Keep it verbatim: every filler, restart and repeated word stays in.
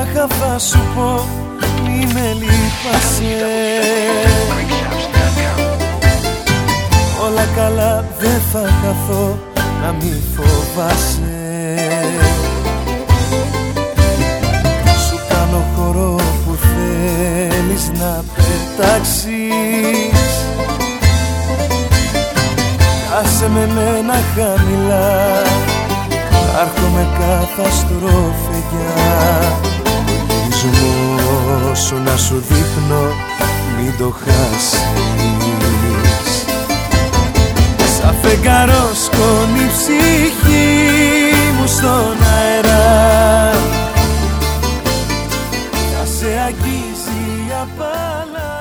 μονάχα θα σου πω μη με λείπασαι. Όλα καλά δεν θα χαθώ, να μη φοβάσαι. Σου κάνω χώρο που θέλεις να πετάξεις. Άσε με μένα χαμηλά, άρχομαι καθαστροφεγιά. Γυρισμό σου να σου δείχνω, μην το χάσεις. Σαν φεγγαρό σκόνη η ψυχή μου στον αέρα, θα σε αγγίζει η απάλα.